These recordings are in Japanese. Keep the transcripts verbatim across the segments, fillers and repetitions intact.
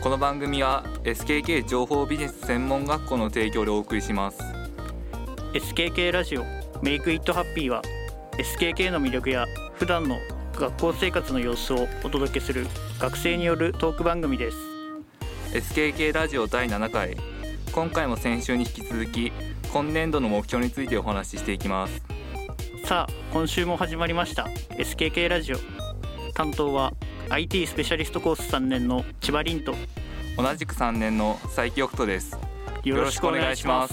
この番組は エスケーケー 情報ビジネス専門学校の提供でお送りします。 エスケーケー ラジオ Make It Happy は エスケーケー の魅力や普段の学校生活の様子をお届けする学生によるトーク番組です。 エスケーケー ラジオだいななかい、今回も先週に引き続き今年度の目標についてお話ししていきます。 さあ今週も始まりました エスケーケー ラジオ。担当は アイティー スペシャリストコースさんねんの千葉凛と同じくさんねんの佐伯北斗です。 よろしくお願いします。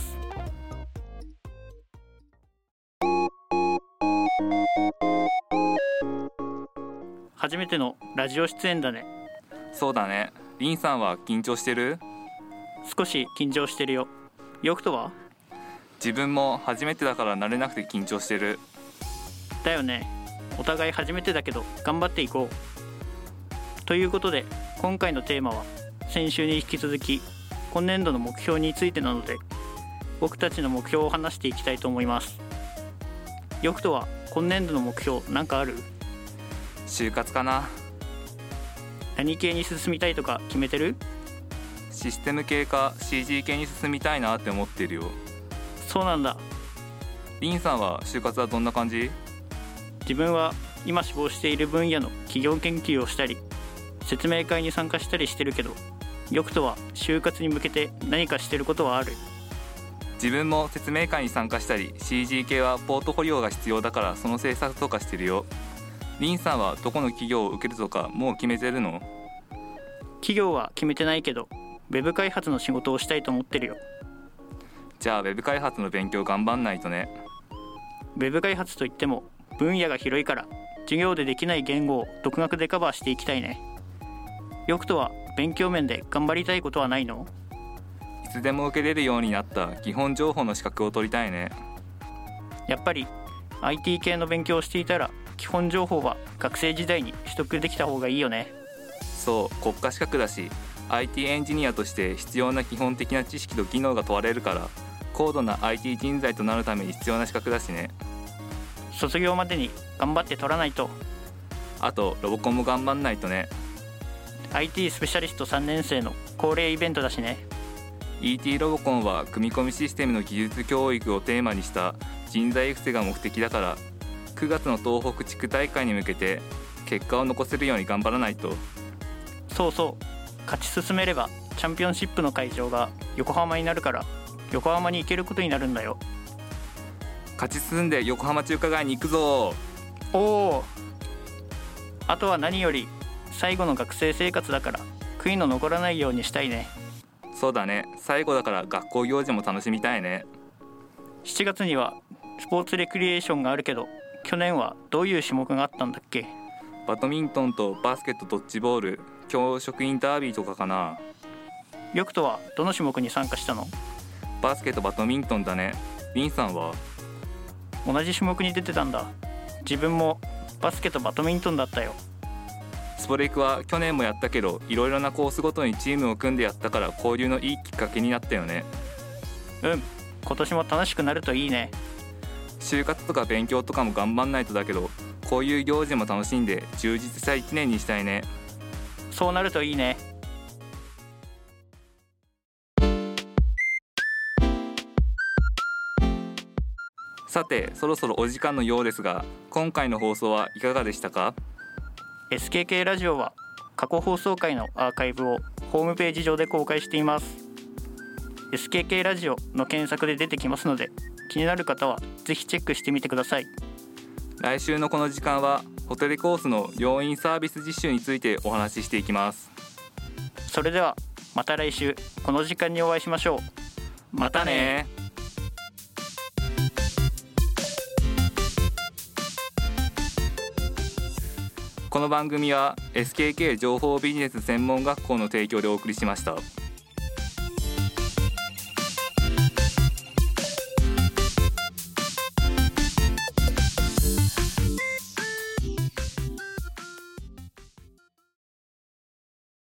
初めてのラジオ出演だね。 そうだね。凛さんは緊張してる？ 少し緊張してるよ。よくとは？ 自分も初めてだから慣れなくて緊張してる。 だよね。お互い初めてだけど頑張っていこう。ということで今回のテーマは先週に引き続き今年度の目標についてなので、僕たちの目標を話していきたいと思います。よくとは今年度の目標なんかある？ 就活かな。 何系に進みたいとか決めてる？ システム系か シージー 系に進みたいなって思ってるよ。 そうなんだ。 凛さんは就活はどんな感じ？ 自分は今志望している分野の企業研究をしたり説明会に参加したりしてるけど、よくとは就活に向けて何かしてることはある？ 自分も説明会に参加したり シージー 系はポートフォリオが必要だからその制作とかしてるよ。凛さんはどこの企業を受けるとかもう決めてるの？ 企業は決めてないけどウェブ開発の仕事をしたいと思ってるよ。 じゃあウェブ開発の勉強頑張んないとね。 ウェブ開発といっても分野が広いから授業でできない言語を独学でカバーしていきたいね。よくとは勉強面で頑張りたいことはないの？ いつでも受けれるようになった基本情報の資格を取りたいね。 やっぱり アイティー 系の勉強をしていたら基本情報は学生時代に取得できた方がいいよね。 そう、国家資格だし アイティー エンジニアとして必要な基本的な知識と技能が問われるから、高度な アイティー 人材となるために必要な資格だしね。 卒業までに頑張って取らないと。 あとロボコンも頑張んないとね。 アイティー スペシャリストさんねん生の恒例イベントだしね。 イーティー ロボコンは組み込みシステムの技術教育をテーマにした人材育成が目的だから、くがつの東北地区大会に向けて結果を残せるように頑張らないと。 そうそう、勝ち進めればチャンピオンシップの会場が横浜になるから横浜に行けることになるんだよ。 勝ち進んで横浜中華街に行くぞ。 おお。あとは何より最後の学生生活だから悔いの残らないようにしたいね。 そうだね、最後だから学校行事も楽しみたいね。 しちがつにはスポーツレクリエーションがあるけど、去年はどういう種目があったんだっけ？ バドミントンとバスケット、ドッジボール、教職員ダービーとかかな。 よくとはどの種目に参加したの？ バスケとバドミントンだね。凛さんは？ 同じ種目に出てたんだ。自分もバスケとバドミントンだったよ。 スポレクは去年もやったけど、いろいろなコースごとにチームを組んでやったから交流のいいきっかけになったよね。 うん、今年も楽しくなるといいね。 就活とか勉強とかも頑張んないとだけど、こういう行事も楽しんで充実したいちねんにしたいね。 そうなるといいね。 さて、そろそろお時間のようですが、今回の放送はいかがでしたか？ エスケーケー ラジオは過去放送回のアーカイブをホームページ上で公開しています。 エスケーケー ラジオの検索で出てきますので、気になる方はぜひチェックしてみてください。 来週のこの時間はホテルコースの要員サービス実習についてお話ししていきます。 それではまた来週この時間にお会いしましょう。 またね。この番組は エスケーケー 情報ビジネス専門学校の提供でお送りしました。